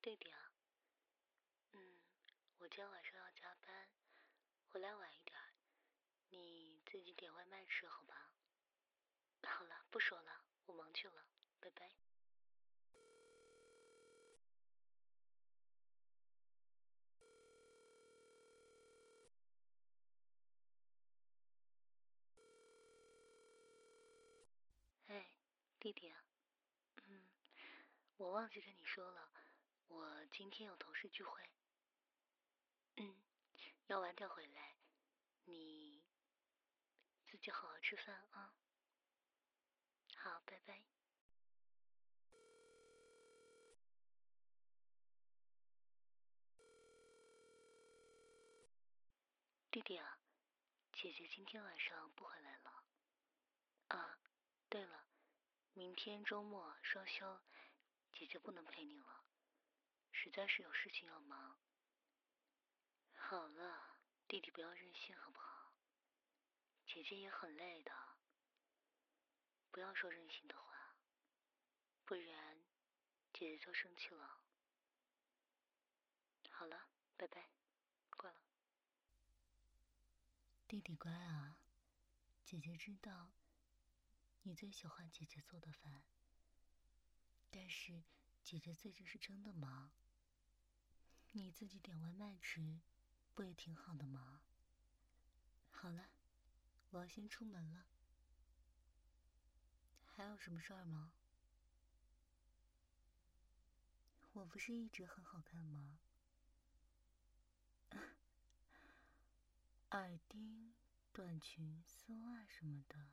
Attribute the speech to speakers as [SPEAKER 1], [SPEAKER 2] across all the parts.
[SPEAKER 1] 弟弟啊，我今天晚上要加班，回来晚一点，你自己点外卖吃好吧？好了，不说了，我忙去了，拜拜。哎，弟弟啊，我忘记跟你说了，我今天有同事聚会，要晚点回来，你自己好好吃饭啊。好，拜拜。弟弟啊，姐姐今天晚上不回来了。啊，对了，明天周末双休，姐姐不能陪你了，实在是有事情要忙。好了，弟弟不要任性好不好？姐姐也很累的，不要说任性的话，不然姐姐就生气了。好了，拜拜，挂了。弟弟乖啊，姐姐知道你最喜欢姐姐做的饭，但是姐姐最近是真的忙，你自己点外卖吃，不也挺好的吗？好了，我要先出门了。还有什么事儿吗？我不是一直很好看吗？耳钉、短裙、丝袜什么的，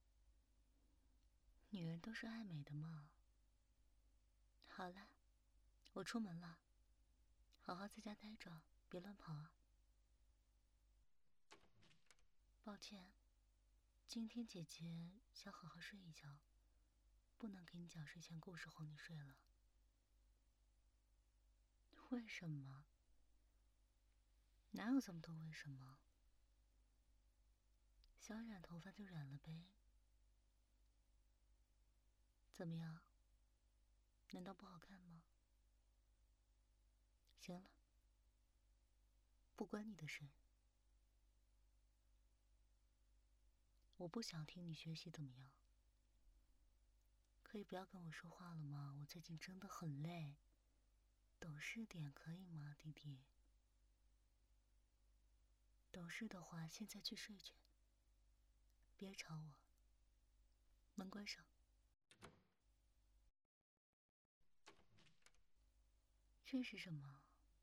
[SPEAKER 1] 女人都是爱美的嘛。好了，我出门了，好好在家待着，别乱跑啊。抱歉，今天姐姐想好好睡一觉，不能给你讲睡前故事哄你睡了。为什么？哪有这么多为什么？想染头发就染了呗。怎么样？难道不好看吗？行了，不关你的事。我不想听你学习怎么样。可以不要跟我说话了吗？我最近真的很累，懂事点可以吗，弟弟？懂事的话，现在去睡去，别吵我。门关上。这是什么？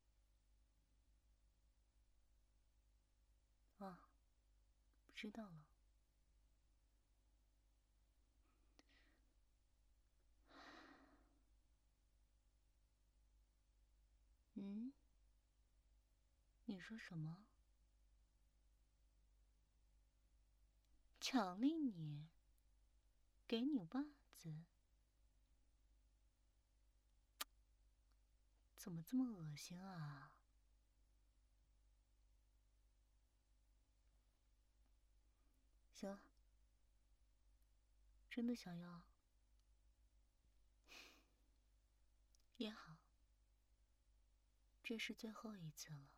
[SPEAKER 1] 啊，知道了。你说什么？奖励你？给你袜子？怎么这么恶心啊？行了，真的想要？也好，这是最后一次了。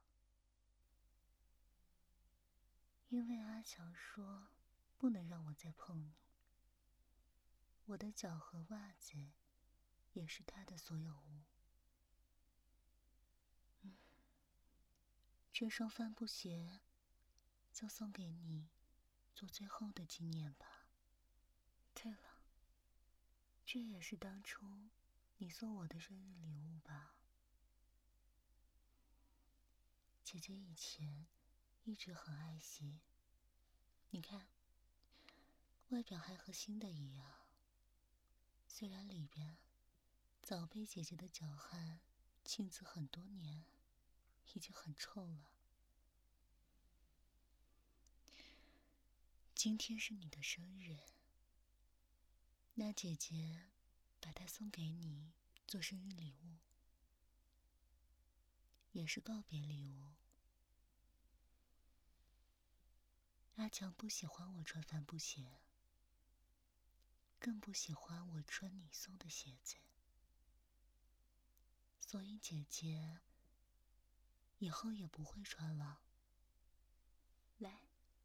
[SPEAKER 1] 因为阿强说，不能让我再碰你。我的脚和袜子，也是他的所有物。这双帆布鞋，就送给你，做最后的纪念吧。对了，这也是当初你送我的生日礼物吧？姐姐以前一直很爱惜，你看，外表还和新的一样。虽然里边早被姐姐的脚汗浸渍很多年，已经很臭了。今天是你的生日，那姐姐把它送给你做生日礼物，也是告别礼物。阿强不喜欢我穿帆布鞋，更不喜欢我穿你送的鞋子， 所以姐姐以后也不会穿了。来，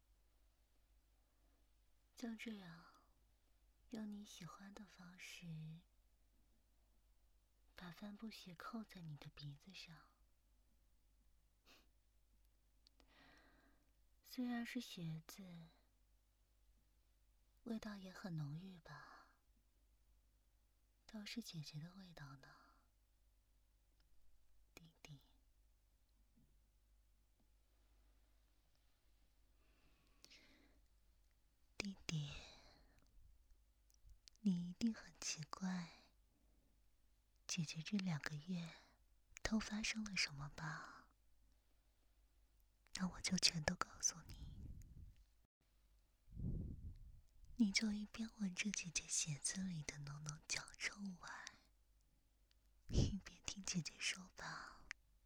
[SPEAKER 1] 就这样，用你喜欢的方式，把帆布鞋扣在你的鼻子上。虽然是鞋子，味道也很浓郁吧？都是姐姐的味道呢，弟弟。弟弟，你一定很奇怪，姐姐这2个月都发生了什么吧？那我就全都告诉你。你就一边闻着姐姐鞋子里的浓浓脚臭味，一边听姐姐说吧。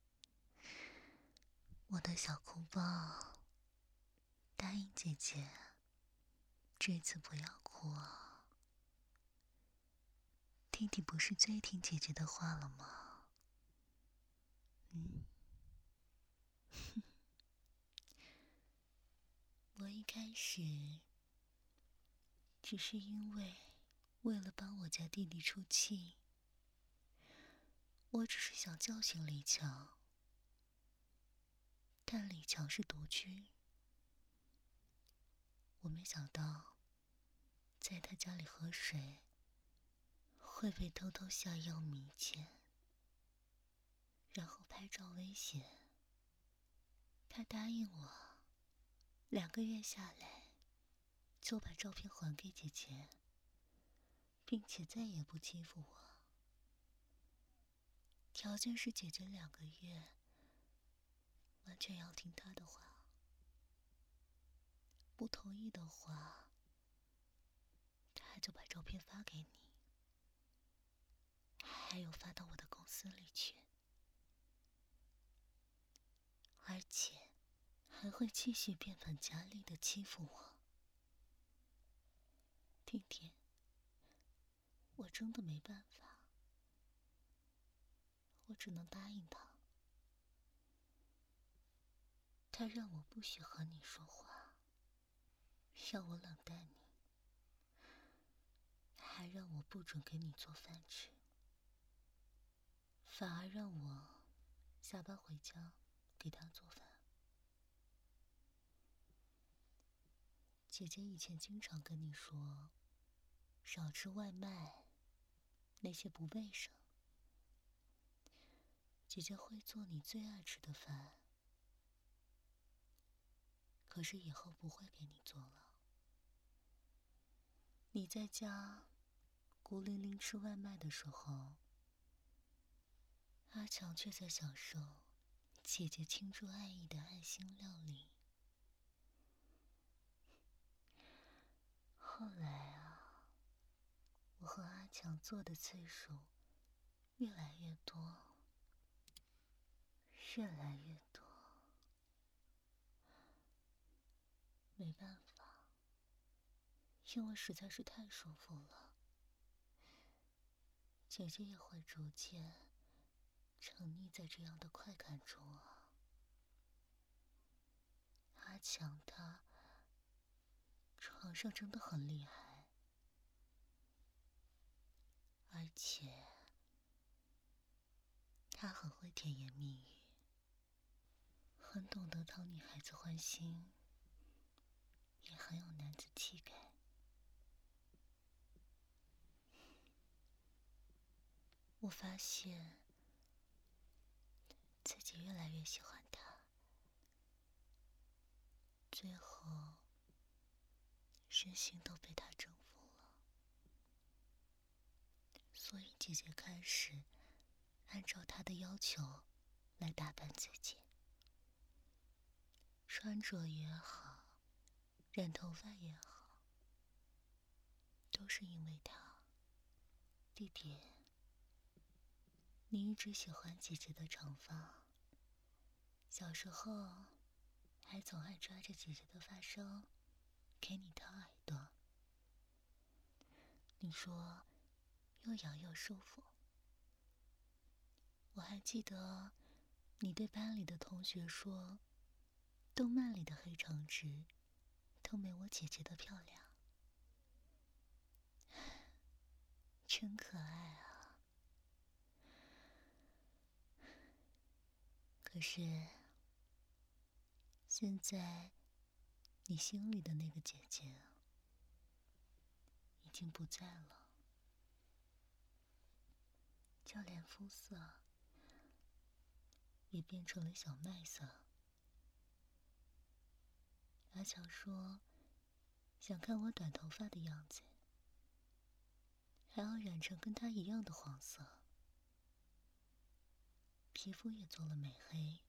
[SPEAKER 1] 我的小哭包，答应姐姐，这次不要哭啊。弟弟不是最听姐姐的话了吗？我一开始只是因为了帮我家弟弟出气，我只是想教训李强，但李强是独居，我没想到在他家里喝水会被偷偷下药迷奸，然后拍照威胁。他答应我，2个月下来就把照片还给姐姐，并且再也不欺负我。条件是姐姐2个月完全要听他的话，不同意的话，他就把照片发给你，还有发到我的公司里去，而且还会继续变本加厉地欺负我。弟弟，我真的没办法，我只能答应他。他让我不许和你说话，让我冷淡你，还让我不准给你做饭吃，反而让我下班回家给他做饭。姐姐以前经常跟你说，少吃外卖，那些不卫生。姐姐会做你最爱吃的饭，可是以后不会给你做了。你在家孤零零吃外卖的时候，阿强却在享受姐姐倾注爱意的爱心料理。后来啊，我和阿强做的次数越来越多，越来越多。没办法，因为实在是太舒服了，姐姐也会逐渐沉溺在这样的快感中啊。阿强他床上真的很厉害，而且他很会甜言蜜语，很懂得讨女孩子欢心，也很有男子气概。我发现自己越来越喜欢他，最后身心都被他征服了。所以姐姐开始按照他的要求来打扮自己，穿着也好，染头发也好，都是因为他。弟弟，你一直喜欢姐姐的长发，小时候还总爱抓着姐姐的发梢给你掏耳朵，你说又痒又舒服。 我还记得你对班里的同学说，动漫里的黑长直都没我姐姐的漂亮，真可爱啊。可是现在你心里的那个姐姐已经不在了，就连肤色也变成了小麦色。阿强说想看我短头发的样子，还要染成跟他一样的黄色，皮肤也做了美黑。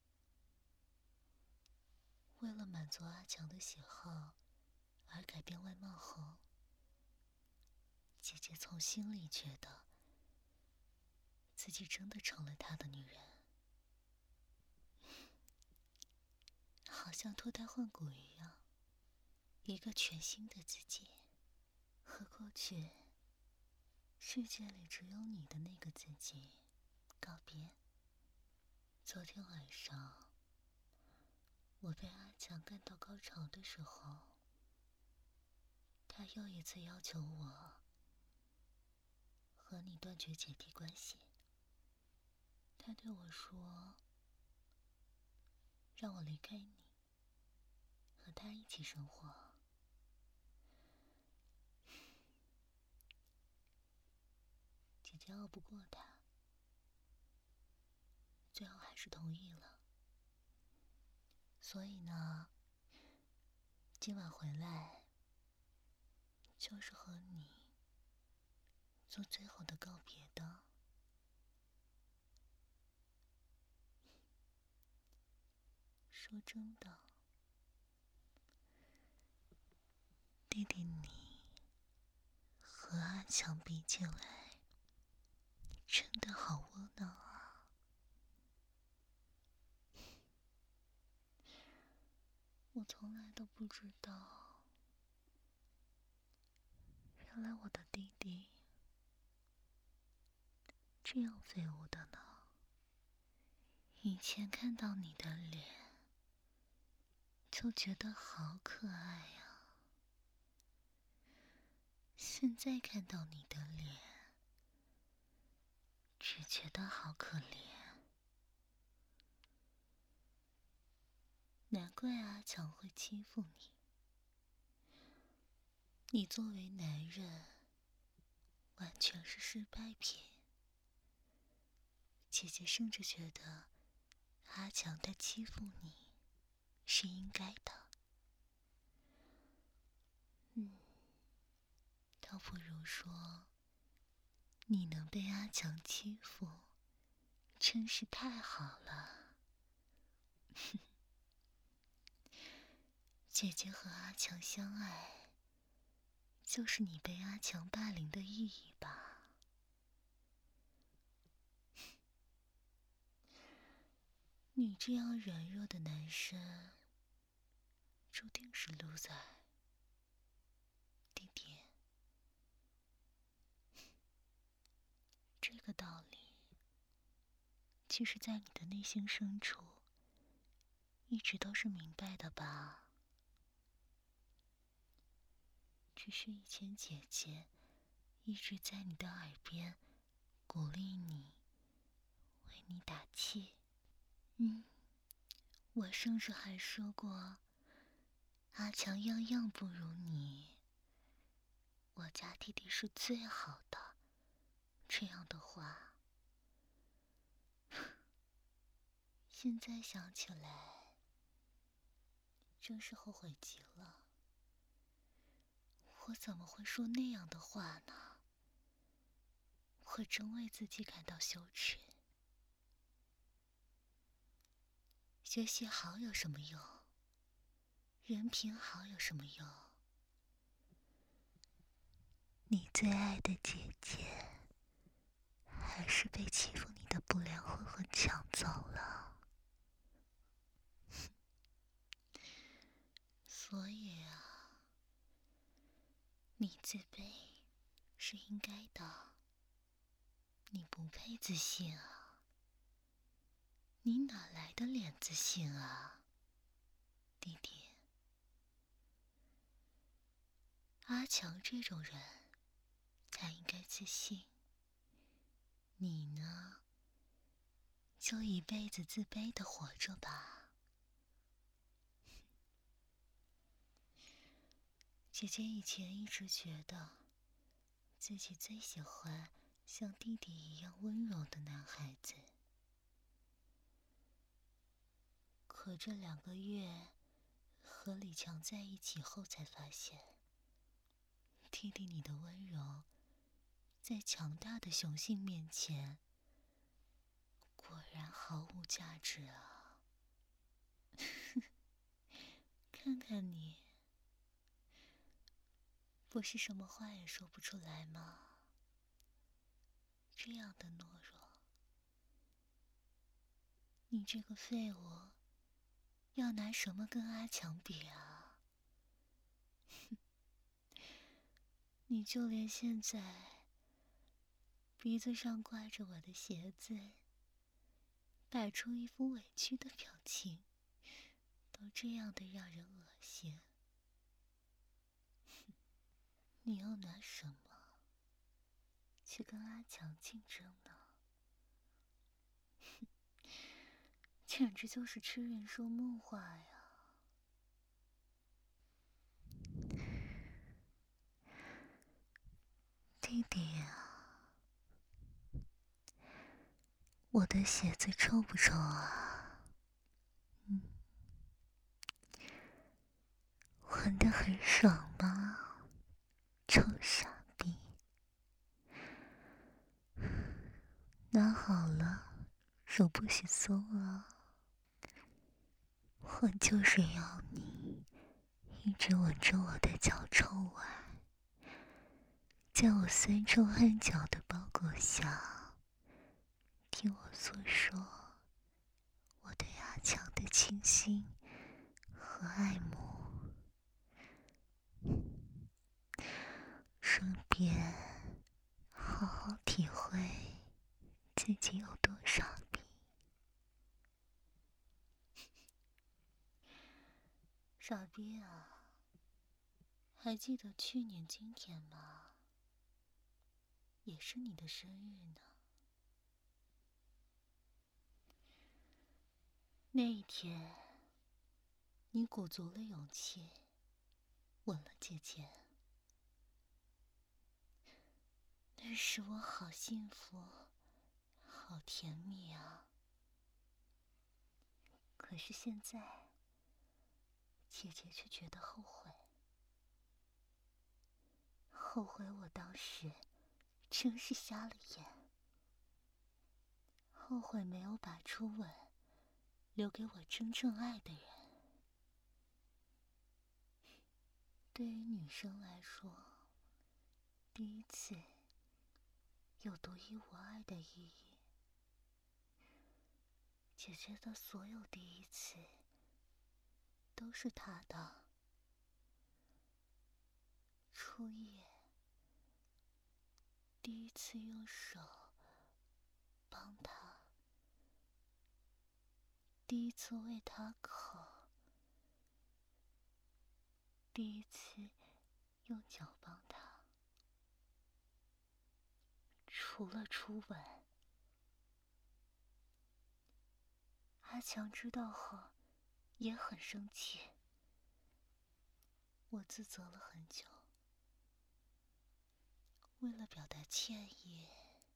[SPEAKER 1] 为了满足阿强的喜好而改变外貌后，姐姐从心里觉得自己真的成了他的女人，好像脱胎换骨一样，一个全新的自己，和过去世界里只有你的那个自己告别。昨天晚上我被阿强干到高潮的时候，他又一次要求我和你断绝姐弟关系。他对我说让我离开你，和他一起生活。姐姐拗不过他，最后还是同意了。所以呢，今晚回来就是和你做最后的告别的。说真的，弟弟你和阿强比起来，真的好窝囊啊。我从来都不知道，原来我的弟弟这样废物的呢。以前看到你的脸就觉得好可爱呀，现在看到你的脸只觉得好可怜。难怪阿强会欺负你，你作为男人完全是失败品。姐姐甚至觉得阿强他欺负你是应该的。倒不如说你能被阿强欺负真是太好了。姐姐和阿强相爱，就是你被阿强霸凌的意义吧？你这样软弱的男生，注定是 loser。弟弟，这个道理，其实在你的内心深处，一直都是明白的吧？只是以前姐姐一直在你的耳边鼓励你，为你打气。我甚至还说过，阿强样样不如你，我家弟弟是最好的，这样的话，现在想起来，真是后悔极了。我怎么会说那样的话呢？我真为自己感到羞耻。学习好有什么用？人品好有什么用？你最爱的姐姐，还是被欺负你的不良混混抢走了。所以啊，你自卑是应该的，你不配自信啊。 你哪来的脸自信啊，弟弟？阿强这种人才应该自信，你呢，就一辈子自卑的活着吧。姐姐以前一直觉得自己最喜欢像弟弟一样温柔的男孩子，可这2个月和李强在一起后才发现，弟弟你的温柔在强大的雄性面前果然毫无价值啊。看看你，不是什么话也说不出来吗？这样的懦弱，你这个废物要拿什么跟阿强比啊？你就连现在鼻子上挂着我的鞋子，摆出一副委屈的表情，都这样的让人恶心。你又拿什么去跟阿强竞争呢？简直就是痴人说梦话呀！弟弟呀，我的鞋子臭不臭啊？闻得很爽吗？臭傻逼！拿好了，手不许松啊！我就是要你一直吻着我的脚臭完，在我酸臭汗脚的包裹下，听我诉说我对阿强的倾心和爱慕，顺便好好体会自己有多傻逼。傻逼啊！还记得去年今天吗？也是你的生日呢。那一天，你鼓足了勇气，吻了姐姐。那时我好幸福，好甜蜜啊！可是现在，姐姐却觉得后悔，后悔我当时真是瞎了眼，后悔没有把初吻留给我真正爱的人。对于女生来说，第一次有独一无二的意义。姐姐的所有第一次都是她的。初夜，第一次用手帮她，第一次喂她口，第一次用脚帮她。除了初吻，阿强知道后也很生气，我自责了很久。为了表达歉意，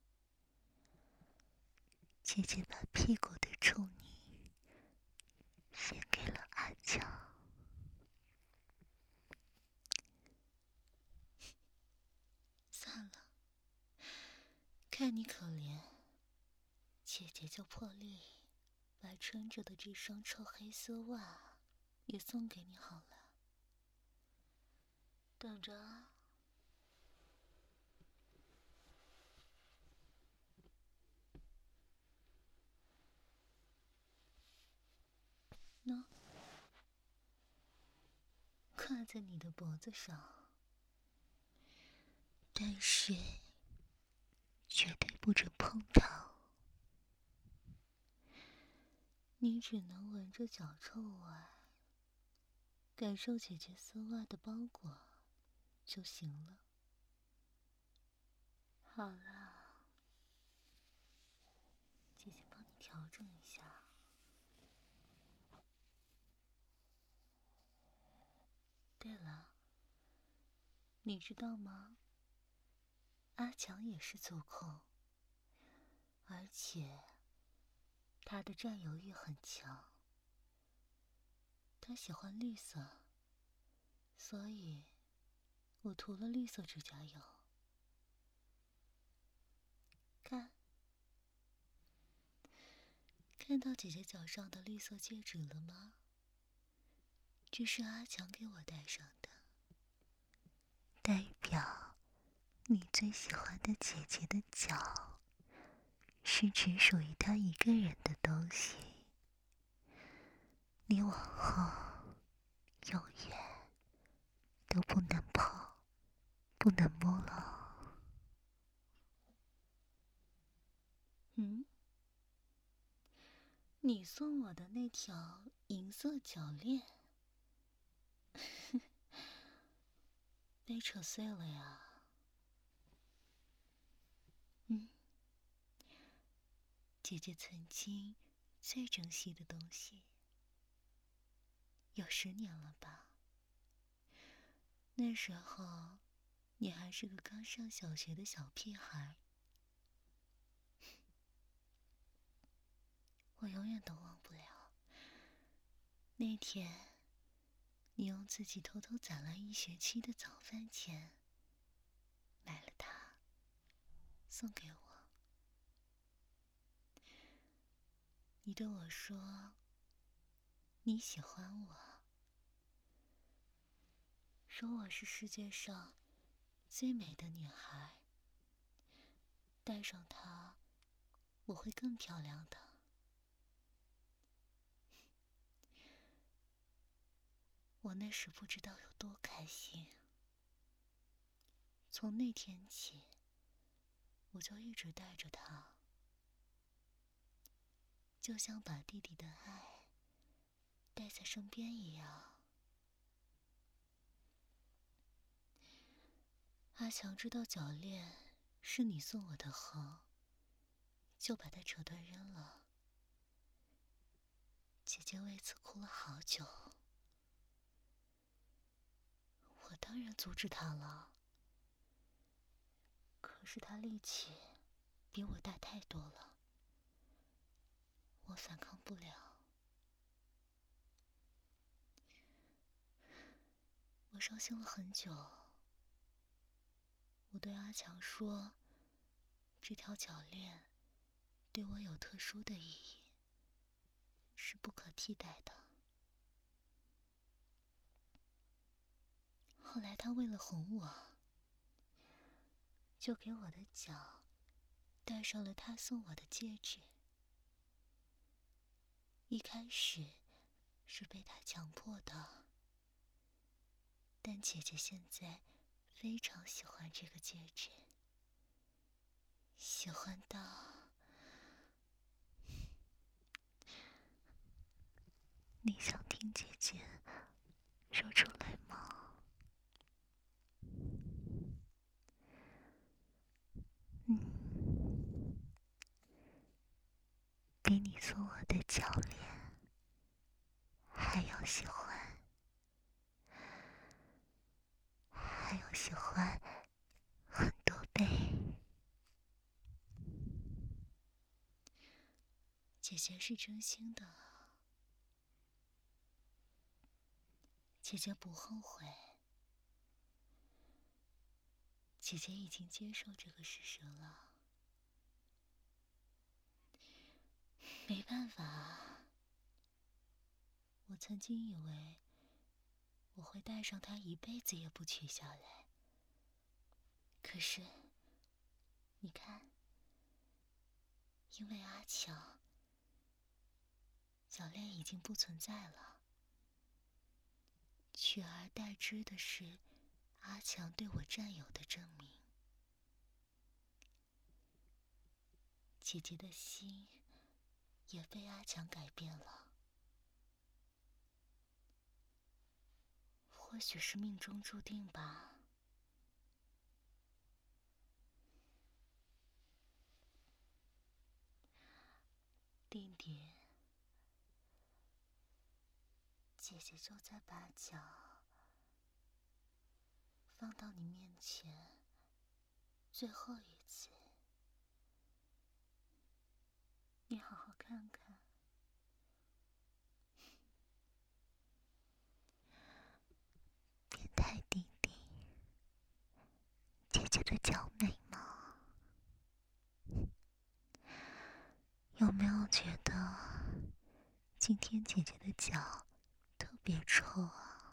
[SPEAKER 1] 姐姐把屁股的臭泥献给了阿强。算了，看你可怜，姐姐就破例把穿着的这双臭黑丝袜也送给你好了。等着啊。喏，挂在你的脖子上，但是绝对不准碰它。 你只能闻着脚臭味，感受姐姐丝袜的包裹就行了。好了，姐姐帮你调整一下。对了，你知道吗？阿强也是足控，而且他的占有欲很强。他喜欢绿色，所以我涂了绿色指甲油。看到姐姐脚上的绿色戒指了吗？这是阿强给我戴上的，代表你最喜欢的姐姐的脚是只属于她一个人的东西，你往后永远都不能碰，不能摸了。你送我的那条银色脚链被扯碎了呀。姐姐曾经最珍惜的东西，有10年了吧。那时候你还是个刚上小学的小屁孩，我永远都忘不了那天你用自己偷偷攒了1学期的早饭钱买了它送给我。你对我说你喜欢我，说我是世界上最美的女孩，戴上它我会更漂亮的。我那时不知道有多开心。从那天起，我就一直带着它，就像把弟弟的爱带在身边一样。阿强知道脚链是你送我的后，就把它扯断扔了。姐姐为此哭了好久。我当然阻止他了，可是他力气比我大太多了，我反抗不了。我伤心了很久。我对阿强说，这条脚链对我有特殊的意义，是不可替代的。后来他为了哄我，就给我的脚戴上了他送我的戒指。一开始是被他强迫的，但姐姐现在非常喜欢这个戒指，喜欢到你想听姐姐说出来吗？比你送我的脚链还要喜欢，还要喜欢很多倍。姐姐是真心的，姐姐不后悔，姐姐已经接受这个事实了。没办法，我曾经以为我会带上它一辈子也不取下来，可是你看，因为阿强，脚链已经不存在了，取而代之的是阿强对我占有的证明。姐姐的心也被阿强改变了。或许是命中注定吧。弟弟，姐姐就在把脚放到你面前，最后一次，你好好看看。变态弟弟，姐姐的脚美吗？有没有觉得今天姐姐的脚特别臭啊？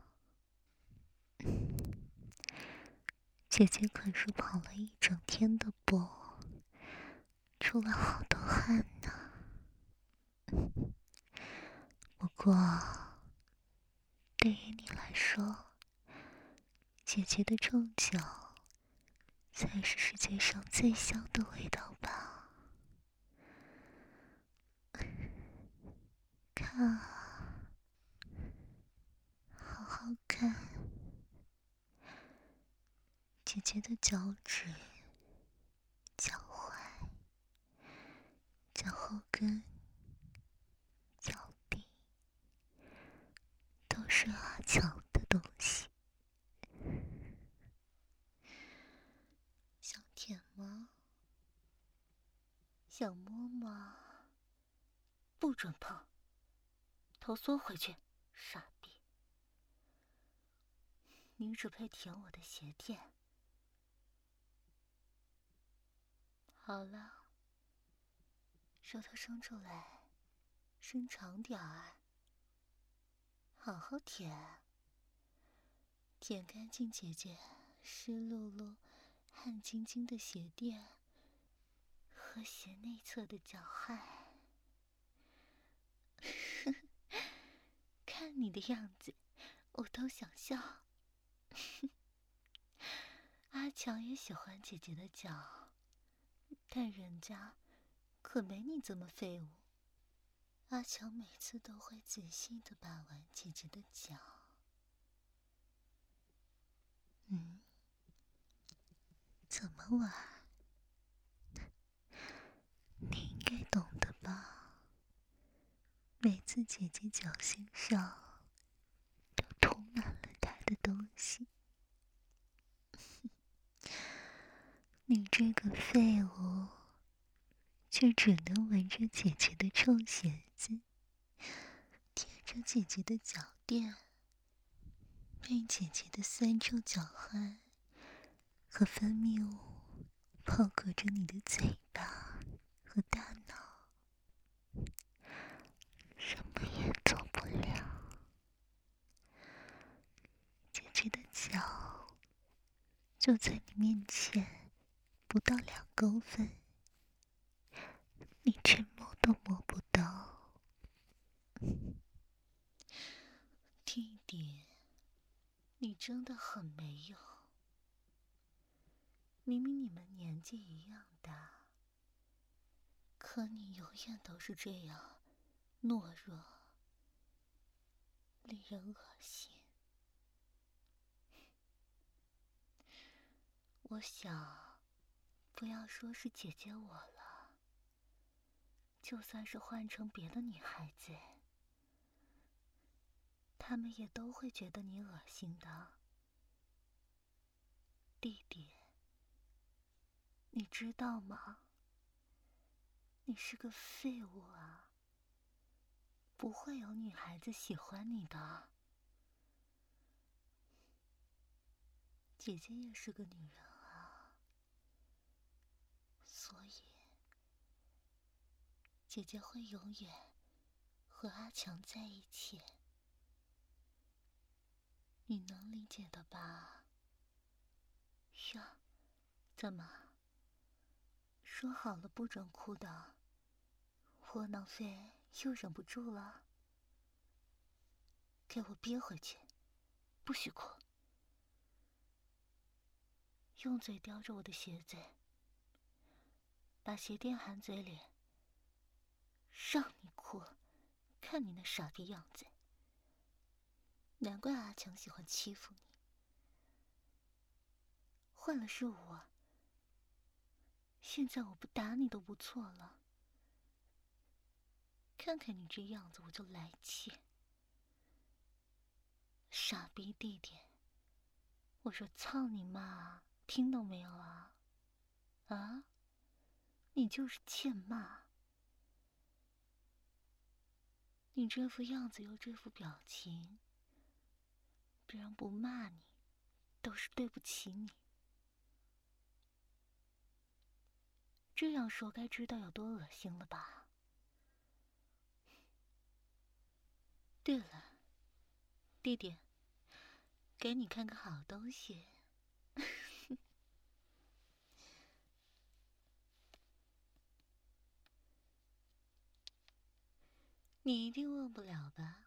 [SPEAKER 1] 姐姐可是跑了一整天的步，出了好多汗呢。不过，对于你来说，姐姐的臭脚才是世界上最香的味道吧？看啊，好好看，姐姐的脚趾、脚踝、脚后跟、脚底，都是阿强的东西。想舔吗？想摸吗？不准碰，头缩回去，傻逼！你只配舔我的鞋垫。好了，舌头伸出来，伸长点儿，好好舔，舔干净姐姐湿漉漉、汗津津的鞋垫和鞋内侧的脚汗。看你的样子，我都想笑。阿强也喜欢姐姐的脚，但人家可没你这么废物。阿强每次都会仔细地把玩姐姐的脚。怎么玩？你应该懂得吧？每次姐姐脚心上都涂满了她的东西。你这个废物，却只能闻着姐姐的臭鞋子，舔着姐姐的脚垫，被姐姐的酸臭脚汗和分泌物包裹着你的嘴巴和大脑，什么也做不了。姐姐的脚就在你面前，不到2公分，你却摸都摸不到。弟弟，你真的很没用。明明你们年纪一样大，可你永远都是这样懦弱，令人恶心。我想，不要说是姐姐我了，就算是换成别的女孩子，她们也都会觉得你恶心的。弟弟，你知道吗？你是个废物啊，不会有女孩子喜欢你的。姐姐也是个女人啊，所以姐姐会永远和阿强在一起，你能理解的吧？呀，怎么？说好了不准哭的，窝囊废又忍不住了？给我憋回去，不许哭！用嘴叼着我的鞋子，把鞋垫含嘴里， 让你哭，看你那傻逼样子，难怪阿强喜欢欺负你。换了是我，现在我不打你都不错了。看看你这样子，我就来气。傻逼弟弟，我说操你妈，听到没有啊？啊？你就是欠骂。你这副样子又这副表情，别人不骂你，都是对不起你。这样说该知道有多恶心了吧？对了，弟弟，给你看个好东西。你一定忘不了吧？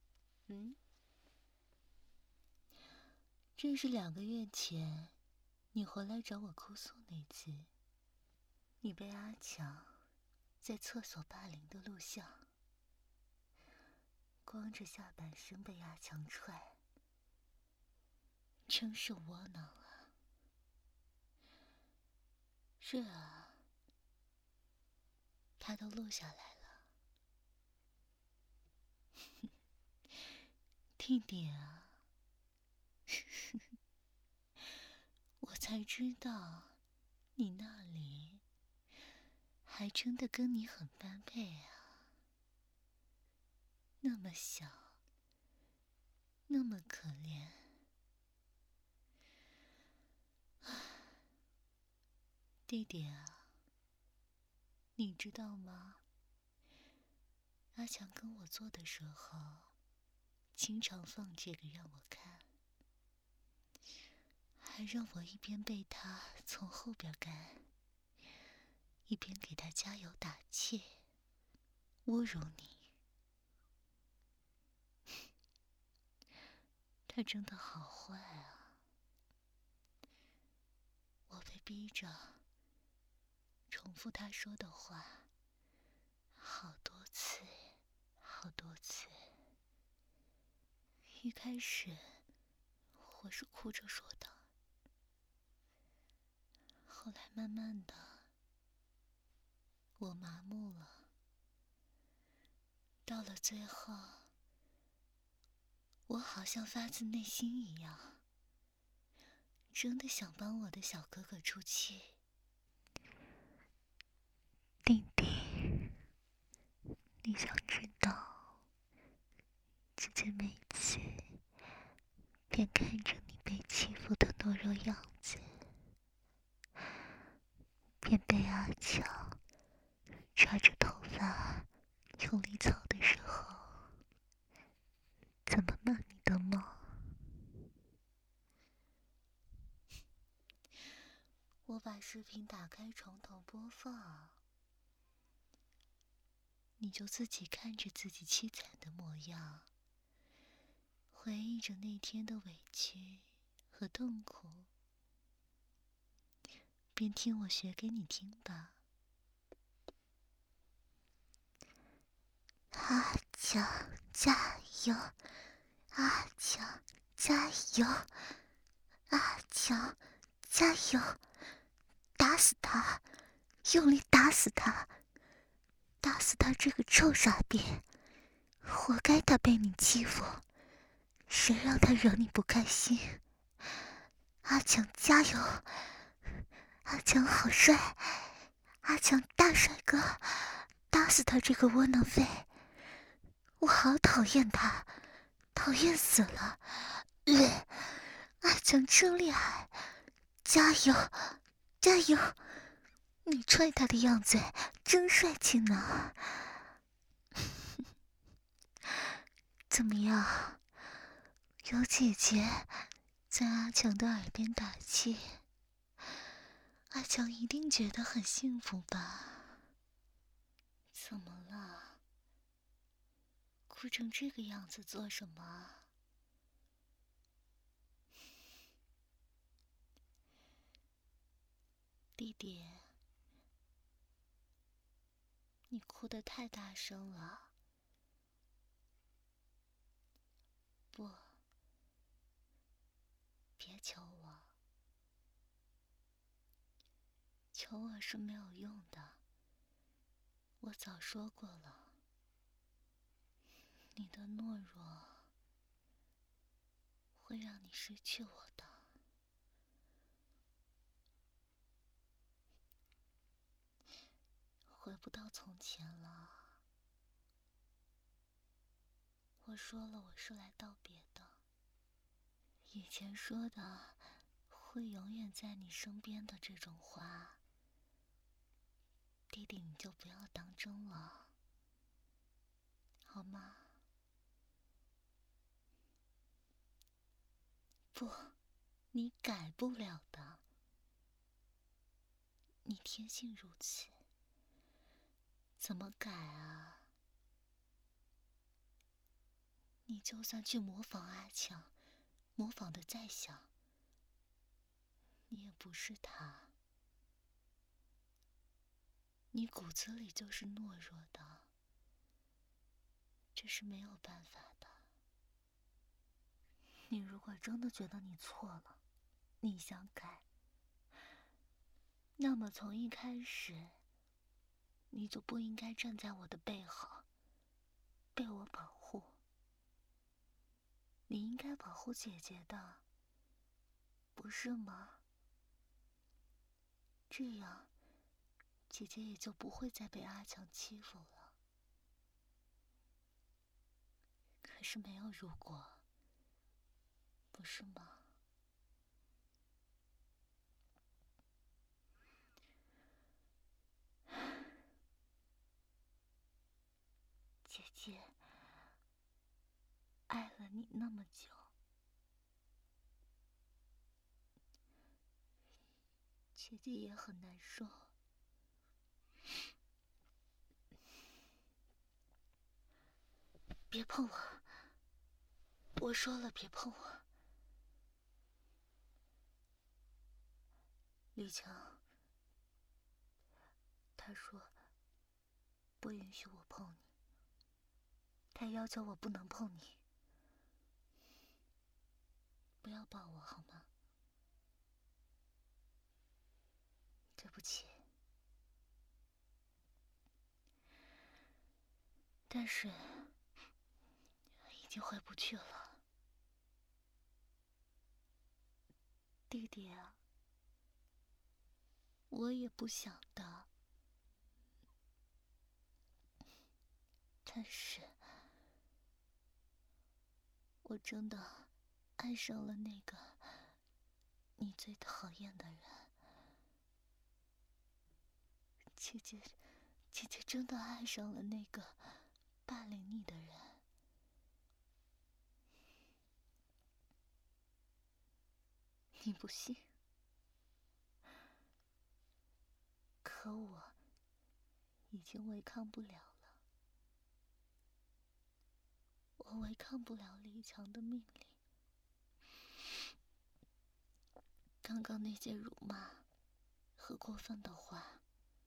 [SPEAKER 1] 这是2个月前你回来找我哭诉那次，你被阿强在厕所霸凌的录像，光着下半身被阿强踹，真是窝囊啊！是啊，他都录下来了。弟弟啊，我才知道你那里还真的跟你很般配啊，那么小，那么可怜。弟弟啊，你知道吗？阿强跟我做的时候，经常放这个让我看，还让我一边被他从后边干，一边给他加油打气，侮辱你。他真的好坏啊！我被逼着重复他说的话好多次，好多次。一开始我是哭着说的，后来慢慢的我麻木了，到了最后我好像发自内心一样，真的想帮我的小哥哥出气。弟弟，你想知道之前每次便看着你被欺负的懦弱样子，便被阿强抓着头发用力操的时候，怎么骂你的吗？我把视频打开从头播放，你就自己看着自己凄惨的模样，回忆着那天的委屈和痛苦，便听我学给你听吧。阿强加油，阿强加油，阿强加油，打死他，用力打死他，打死他这个臭傻逼，活该他被你欺负，谁让他惹你不开心？阿强加油，阿强好帅，阿强大帅哥，打死他这个窝囊废，我好讨厌他，讨厌死了。阿强真厉害，加油加油，你踹他的样子真帅气呢。怎么样，有姐姐在阿强的耳边打气，阿强一定觉得很幸福吧？怎么了？哭成这个样子做什么？弟弟， 你哭得太大声了。不，别求我，求我是没有用的。我早说过了，你的懦弱会让你失去我的。回不到从前了。我说了，我是来道别的。以前说的会永远在你身边的这种话，弟弟你就不要当真了，好吗？不，你改不了的，你天性如此，怎么改啊？你就算去模仿阿强，模仿的再像，你也不是他。你骨子里就是懦弱的，这是没有办法的。你如果真的觉得你错了，你想改，那么从一开始，你就不应该站在我的背后，被我保护。你应该保护姐姐的，不是吗？这样，姐姐也就不会再被阿强欺负了。可是没有如果，不是吗？姐姐爱了你那么久，姐姐也很难受。别碰我！我说了，别碰我。李强，他说不允许我碰你，他要求我不能碰你。不要抱我好吗？对不起。但是已经回不去了。弟弟啊，我也不想的，但是我真的爱上了那个你最讨厌的人。姐姐，姐姐真的爱上了那个霸凌你的人。你不信？可我已经违抗不了了，我违抗不了李强的命令。刚刚那些辱骂和过分的话，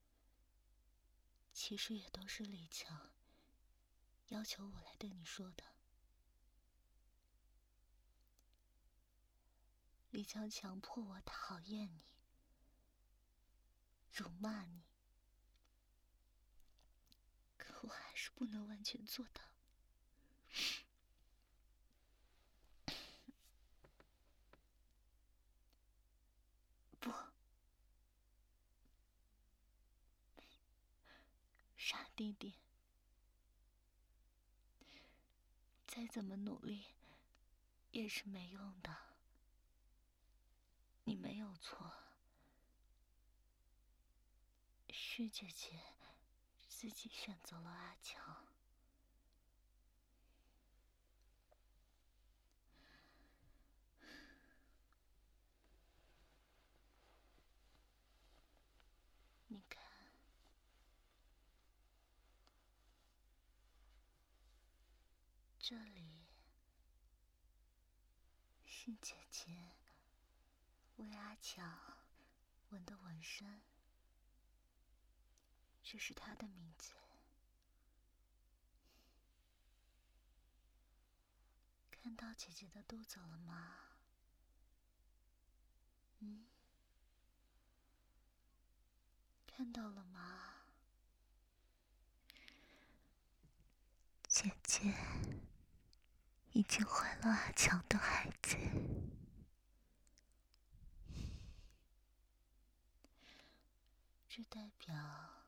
[SPEAKER 1] 其实也都是李强要求我来对你说的。李强强迫我讨厌你，辱骂你，可我还是不能完全做到。不，傻弟弟，再怎么努力也是没用的。你没有错，是姐姐自己选择了阿强。你看，这里是姐姐为阿强纹的纹身，这是她的名字。 看到姐姐的肚子了吗？看到了吗？姐姐已经怀了阿强的孩子，这代表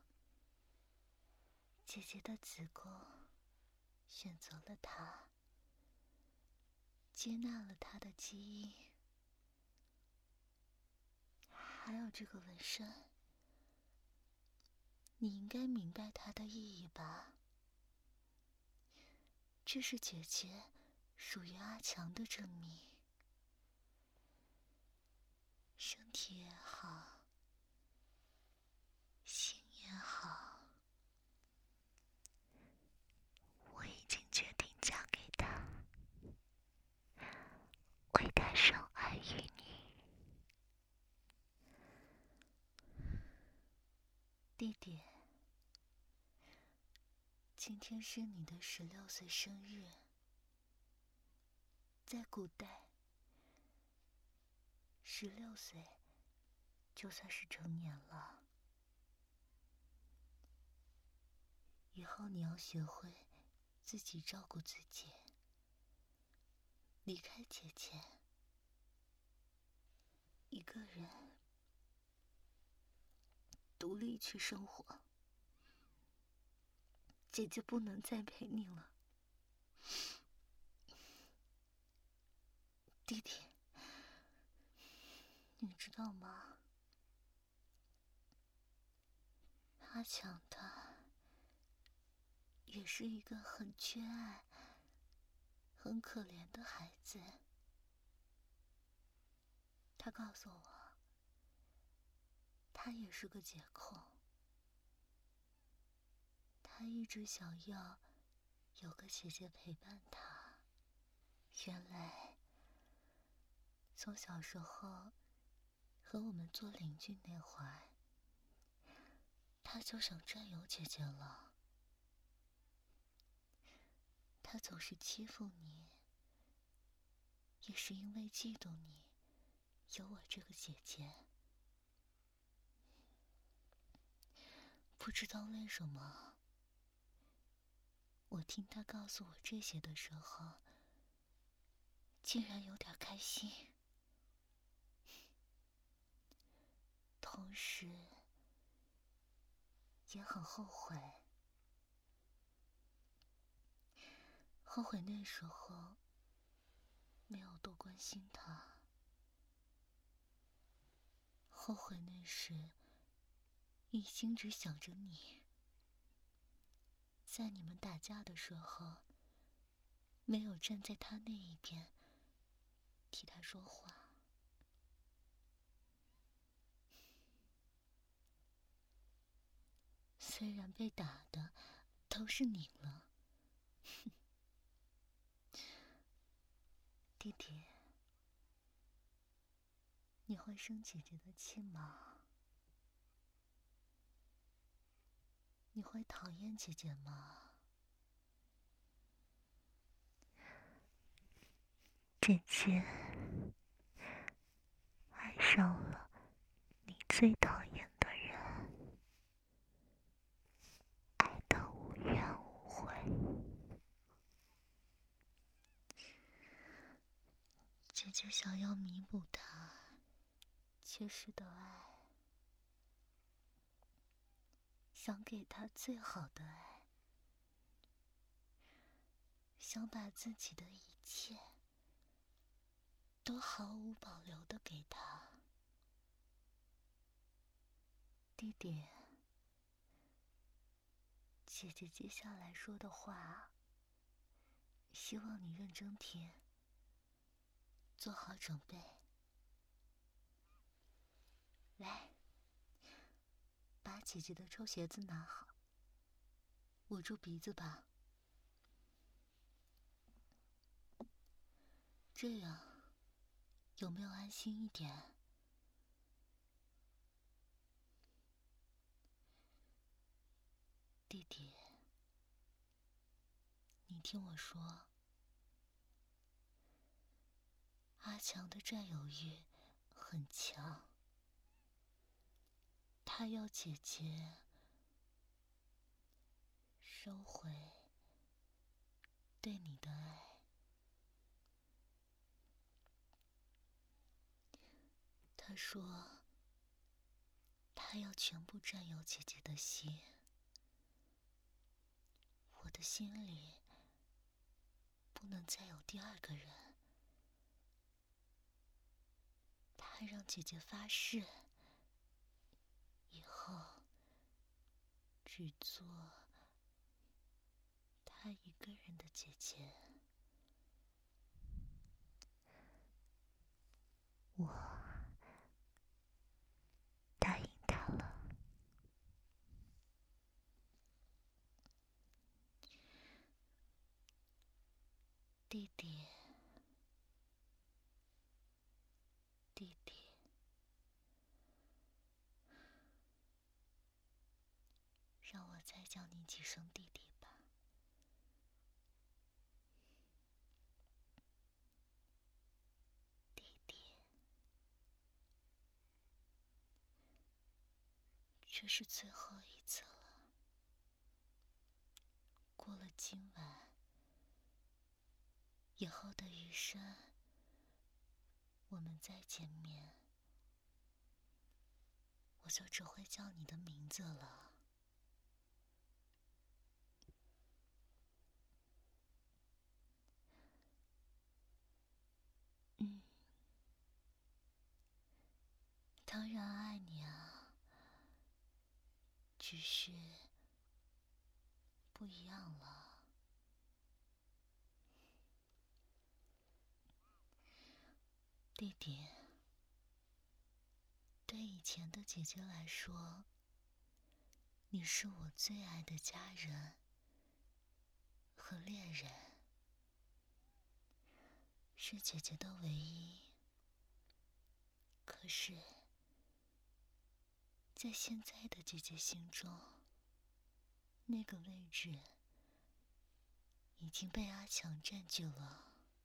[SPEAKER 1] 姐姐的子宫选择了他，接纳了他的基因。还有这个纹身，你应该明白它的意义吧？这是姐姐属于阿强的证明。身体也好，心也好，我已经决定嫁给他，为他生儿育女。弟弟，今天是你的16岁生日。在古代，16岁就算是成年了。以后你要学会自己照顾自己，离开姐姐，一个人独立去生活。姐姐不能再陪你了。弟弟，你知道吗？阿强他也是一个很缺爱、很可怜的孩子。他告诉我，他也是个姐控。他一直想要有个姐姐陪伴他。原来，从小时候和我们做邻居那会儿，他就想占有姐姐了。他总是欺负你，也是因为嫉妒你有我这个姐姐。不知道为什么，我听他告诉我这些的时候，竟然有点开心，同时也很后悔。后悔那时候没有多关心他，后悔那时一心只想着你，在你们打架的时候没有站在他那一边替他说话。虽然被打的都是你了，弟弟，你会生姐姐的气吗？你会讨厌姐姐吗？姐姐爱上了你最讨厌的人，爱得无怨无悔。姐姐想要弥补他缺失的爱，想给他最好的爱，想把自己的一切都毫无保留地给他。弟弟，姐姐接下来说的话，希望你认真听，做好准备。来，把姐姐的臭鞋子拿好，捂住鼻子吧，这样有没有安心一点？弟弟，你听我说， 强的占有欲很强，他要姐姐收回对你的爱。他说他要全部占有姐姐的心，我的心里不能再有第二个人。他让姐姐发誓，以后只做他一个人的姐姐。我答应他了。弟弟，弟弟，让我再叫你几声弟弟吧。弟弟，这是最后一次了。过了今晚，以后的余生，我们再见面，我就只会叫你的名字了。当然爱你啊，只是不一样了。弟弟，对以前的姐姐来说，你是我最爱的家人和恋人，是姐姐的唯一。可是，在现在的姐姐心中，那个位置已经被阿强占据了。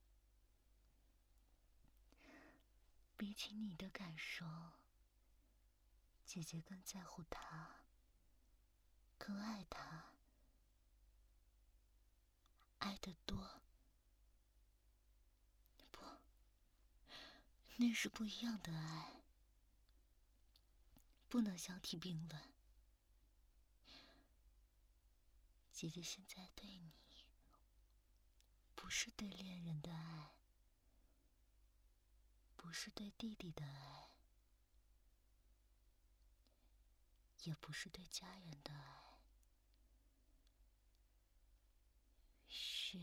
[SPEAKER 1] 比起你的感受，姐姐更在乎他，更爱他，爱得多。不，那是不一样的爱，不能相提并论。姐姐现在对你，不是对恋人的爱，不是对弟弟的爱，也不是对家人的爱，是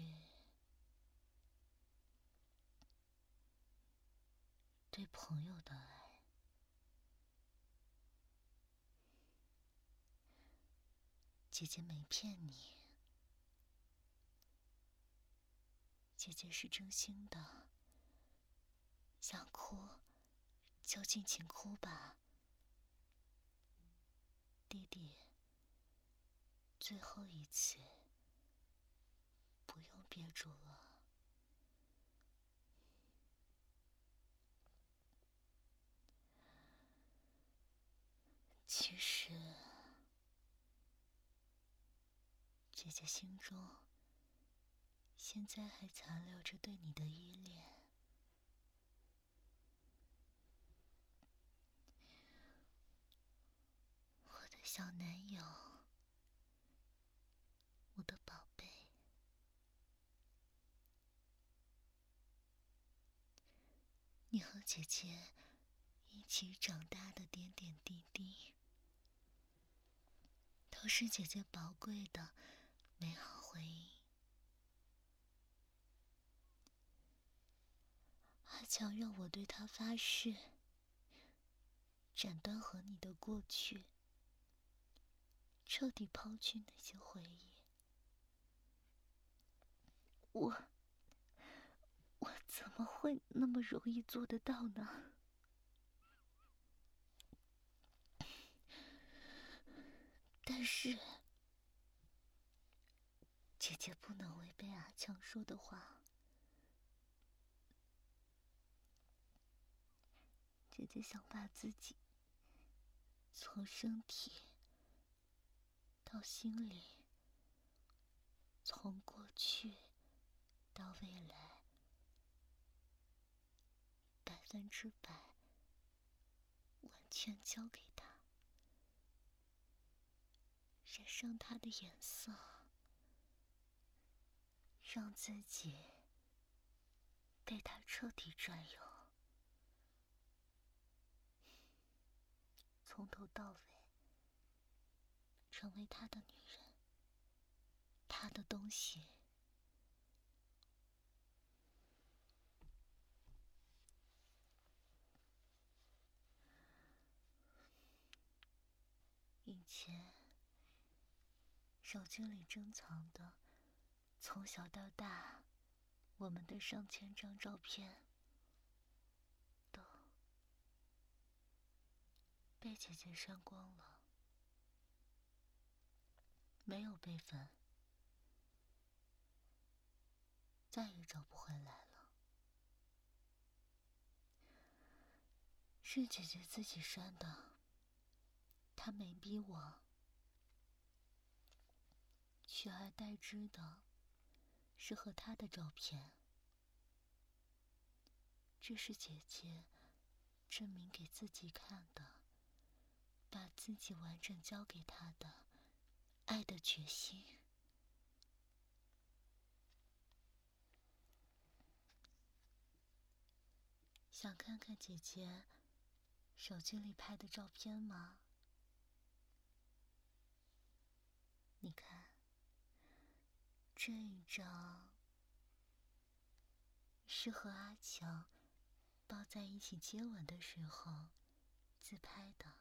[SPEAKER 1] 对朋友的爱。姐姐没骗你，姐姐是真心的，想哭就尽情哭吧。弟弟，最后一次，不用憋住了。其实，姐姐心中现在还残留着对你的依恋。我的小男友，我的宝贝，你和姐姐一起长大的点点滴滴，都是姐姐宝贵的美好回忆。阿强让我对他发誓，斩断和你的过去，彻底抛去那些回忆。我怎么会那么容易做得到呢？但是，姐姐不能违背阿强说的话。 姐姐想把自己从身体到心里，从过去到未来100%完全交给他，染上他的颜色，让自己被他彻底占有，从头到尾成为他的女人，他的东西。以前手机里珍藏的从小到大我们的上千张照片都被姐姐删光了，没有备份，再也找不回来了。是姐姐自己删的，她没逼我，取而代之的是和她的照片。这是姐姐证明给自己看的，把自己完整交给她的爱的决心。想看看姐姐手机里拍的照片吗？你看，这一张是和阿强抱在一起接吻的时候自拍的。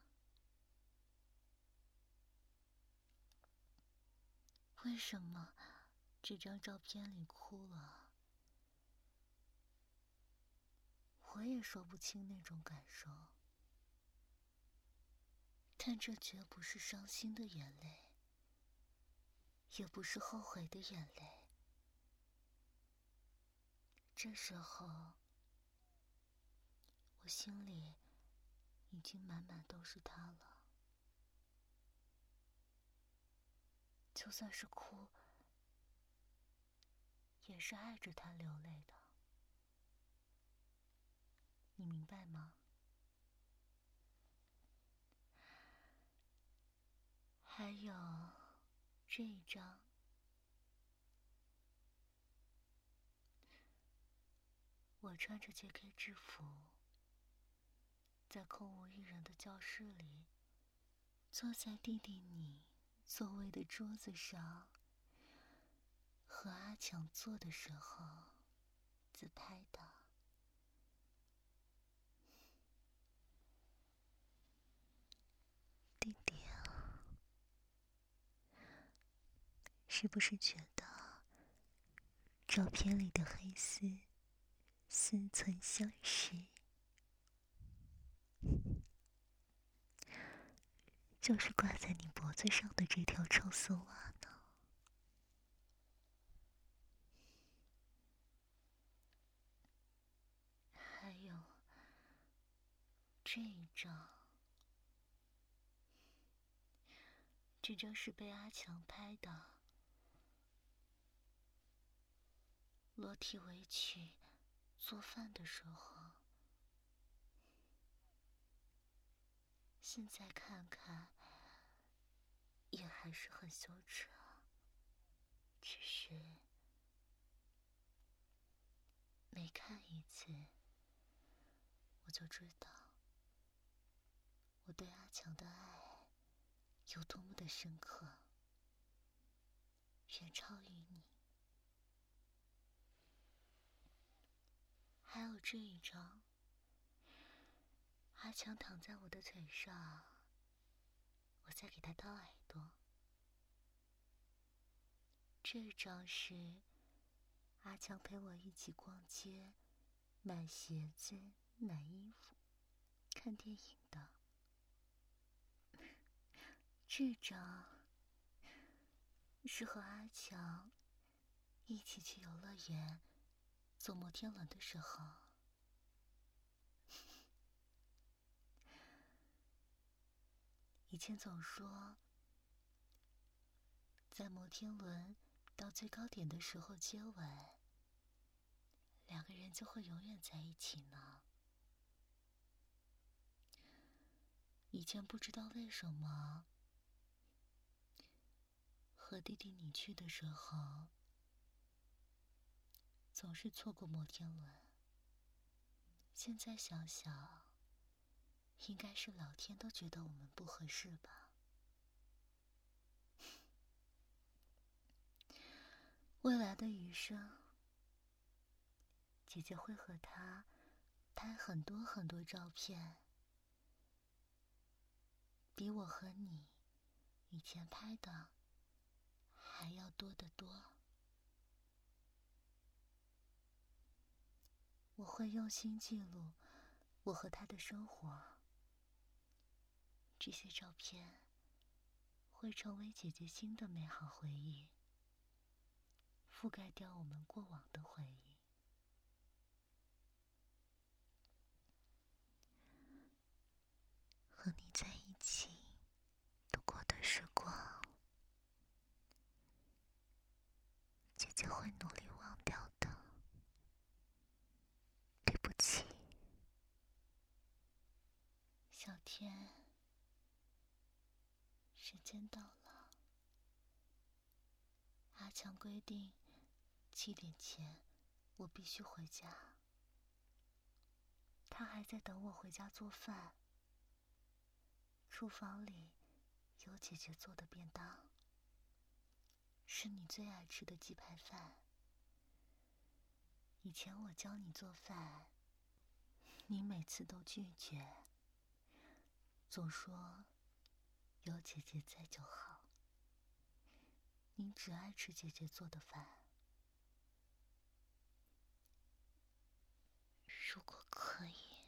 [SPEAKER 1] 为什么这张照片里哭了？我也说不清那种感受，但这绝不是伤心的眼泪，也不是后悔的眼泪。这时候，我心里已经满满都是他了。就算是哭，也是爱着他流泪的，你明白吗？还有这一张，我穿着 JK 制服，在空无一人的教室里，坐在弟弟你座位的桌子上，和阿强坐的时候自拍的。弟弟啊，是不是觉得照片里的黑丝似曾相识？就是挂在你脖子上的这条臭丝袜呢。还有这一张，这张是被阿强拍的，裸体围裙做饭的时候。现在看看，也还是很羞耻啊。只是每看一次，我就知道我对阿强的爱有多么的深刻，远超于你。还有这一张，阿强躺在我的腿上，我在给他掏耳朵。这张是阿强陪我一起逛街，买鞋子、买衣服、看电影的。这张是和阿强一起去游乐园坐摩天轮的时候。 以前总说，在摩天轮到最高点的时候接吻，两个人就会永远在一起呢。以前不知道为什么，和弟弟你去的时候，总是错过摩天轮。现在想想，应该是老天都觉得我们不合适吧。未来的余生，姐姐会和他拍很多很多照片，比我和你以前拍的还要多得多。我会用心记录我和他的生活，这些照片会成为姐姐新的美好回忆，覆盖掉我们过往的回忆。和你在一起度过的时光，姐姐会努力忘掉的。对不起，小天，时间到了。阿强规定7点前我必须回家，他还在等我回家做饭。厨房里有姐姐做的便当，是你最爱吃的鸡排饭。以前我教你做饭，你每次都拒绝，总说有姐姐在就好。你只爱吃姐姐做的饭。如果可以，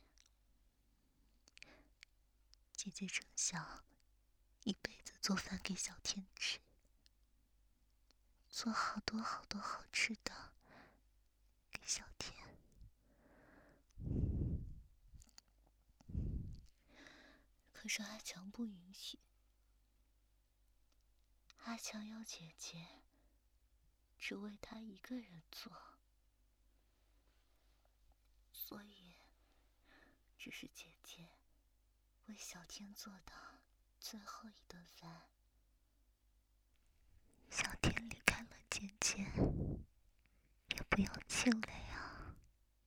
[SPEAKER 1] 姐姐真想一辈子做饭给小天吃，做好多好多好吃的给小天。可是阿强不允许，阿强要姐姐只为他一个人做，所以这是姐姐为小天做的最后一顿饭。小天离开了姐姐，也不要气馁啊！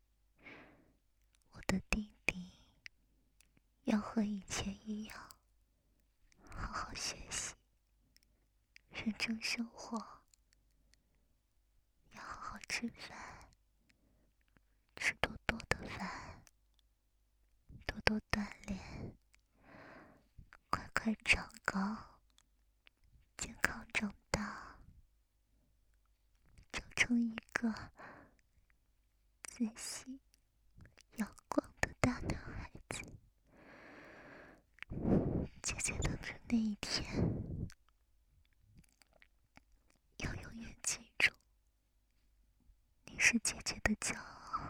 [SPEAKER 1] 我的弟弟要和以前一样，好好学习，认真生活，要好好吃饭，吃多多的饭，多多锻炼，快快长高，健康长大，长成一个自信、阳光的大男孩子。姐姐等着那一天，要永远记住，你是姐姐的骄傲。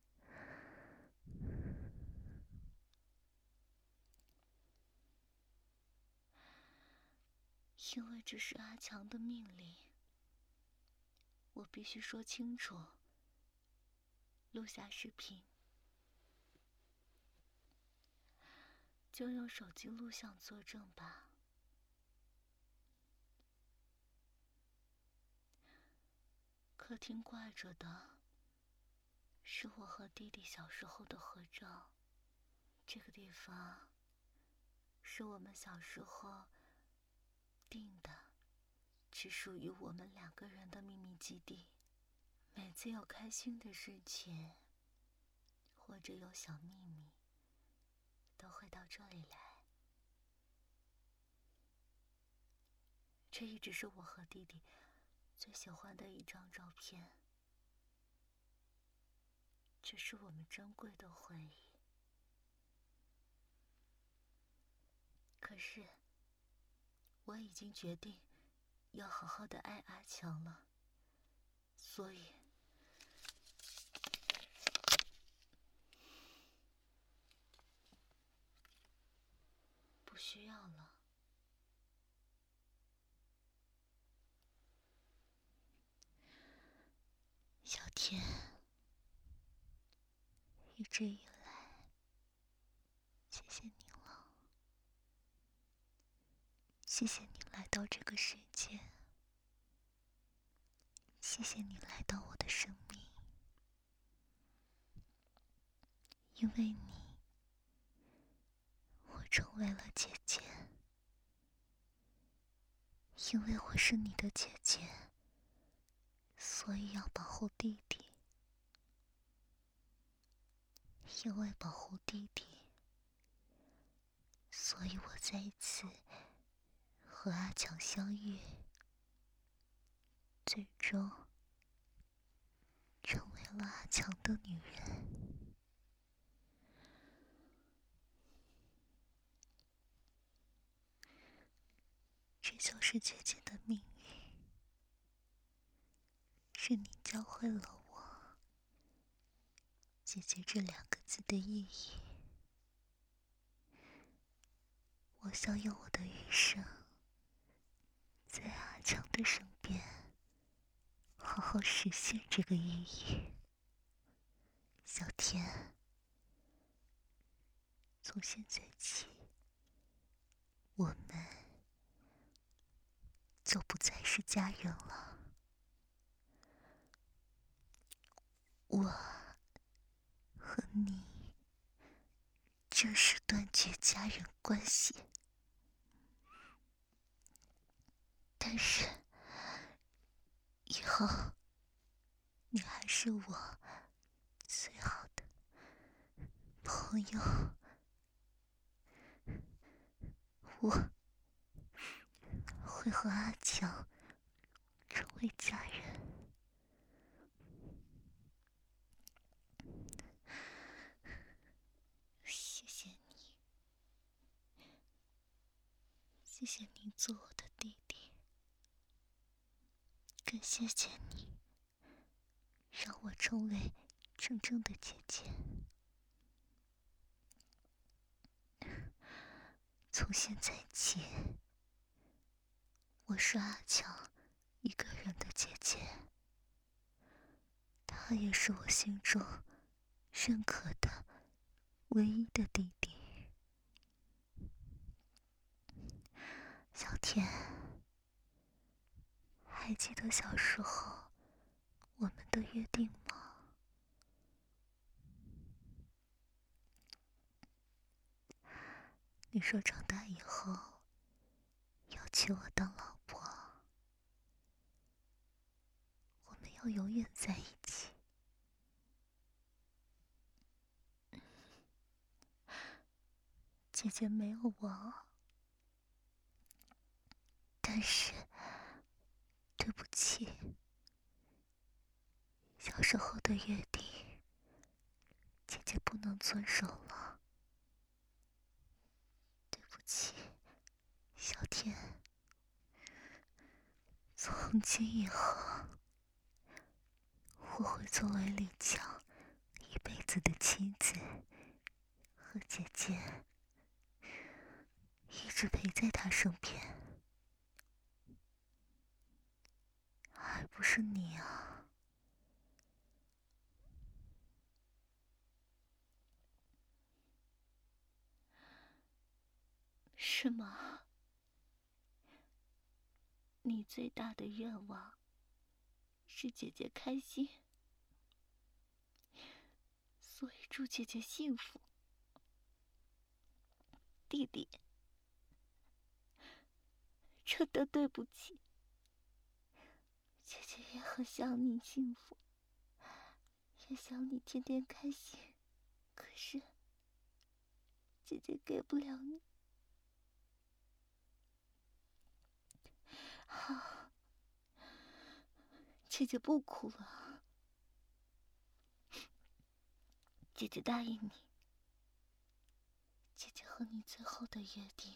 [SPEAKER 1] 因为这是阿强的命令，我必须说清楚，录下视频，就用手机录像作证吧。客厅挂着的是我和弟弟小时候的合照，这个地方是我们小时候定的，只属于我们2个人的秘密基地。每次有开心的事情，或者有小秘密，都会到这里来。这一直是我和弟弟最喜欢的一张照片，这是我们珍贵的回忆。可是，我已经决定要好好的爱阿强了，所以不需要了。 一直以来，谢谢你了，谢谢你来到这个世界，谢谢你来到我的生命，因为你，我成为了姐姐，因为我是你的姐姐，所以要保护弟弟，因为保护弟弟，所以我再一次和阿强相遇，最终成为了阿强的女人。这就是姐姐的命运，是你教会了我姐姐这2个字的意义。我想用我的余生在阿强的身边，好好实现这个意义。小天，从现在起，我们就不再是家人了。我和你正式断绝家人关系，但是以后你还是我最好的朋友，我会和阿强成为家人。谢谢你，谢谢你做我的弟弟，更谢谢你让我成为真正的姐姐。从现在起，我是阿强一个人的姐姐，他也是我心中认可的唯一的弟弟。小天，还记得小时候我们的约定吗？你说长大以后要娶我当老婆，我们要永远在一起。姐姐没有忘，但是对不起，小时候的约定，姐姐不能遵守了。对不起，小天。从今以后，我会作为李强一辈子的妻子，和姐姐一直陪在他身边，还不是你啊？是吗？你最大的愿望是姐姐开心，所以祝姐姐幸福。弟弟，真的对不起，姐姐也很想你幸福，也想你天天开心，可是姐姐给不了你。好，姐姐不哭了，姐姐答应你，姐姐和你最后的约定，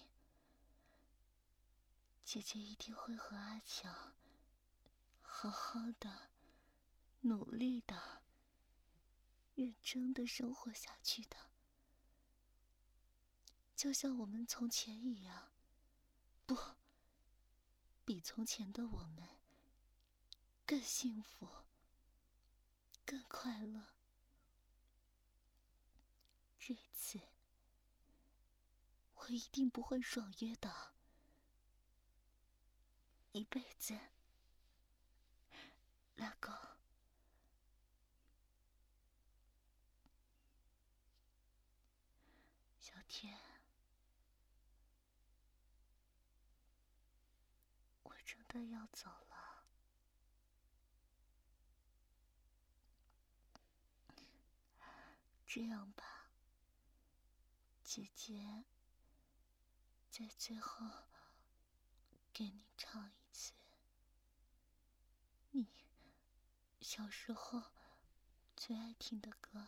[SPEAKER 1] 姐姐一定会和阿强好好的、努力的、认真的生活下去的，就像我们从前一样，不，比从前的我们更幸福、更快乐。 这次我一定不会爽约的，一辈子，老公。小天，我真的要走了。这样吧，姐姐在最后给你唱一次你小时候最爱听的歌，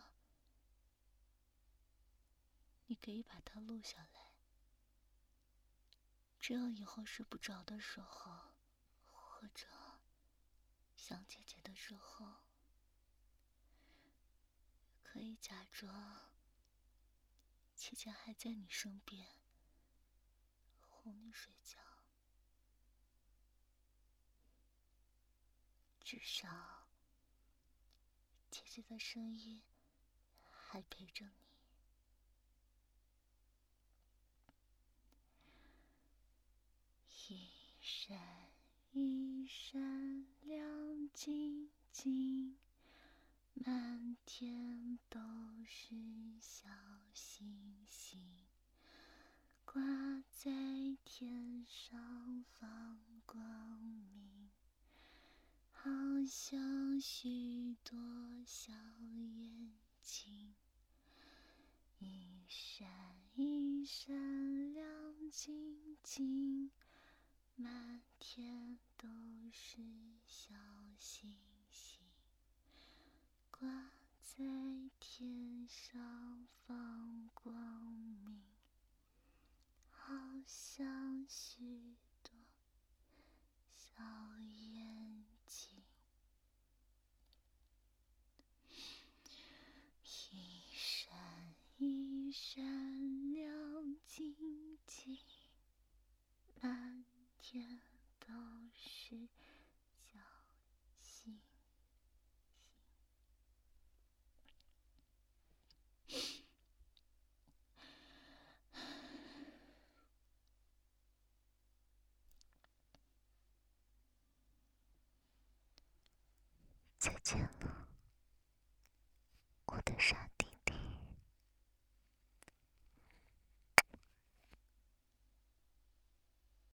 [SPEAKER 1] 你可以把它录下来，这样以后睡不着的时候，或者想姐姐的时候，可以假装姐姐还在你身边，哄你睡觉。至少姐姐的声音还陪着你。一闪一闪亮晶晶，满天都是小星星，挂在天上放光明，好像许多小眼睛。一闪一闪亮晶晶，满天都是小星星，挂在天上放光明，好像许多小眼睛。一闪一闪亮晶晶，满天都是小星星。再见了。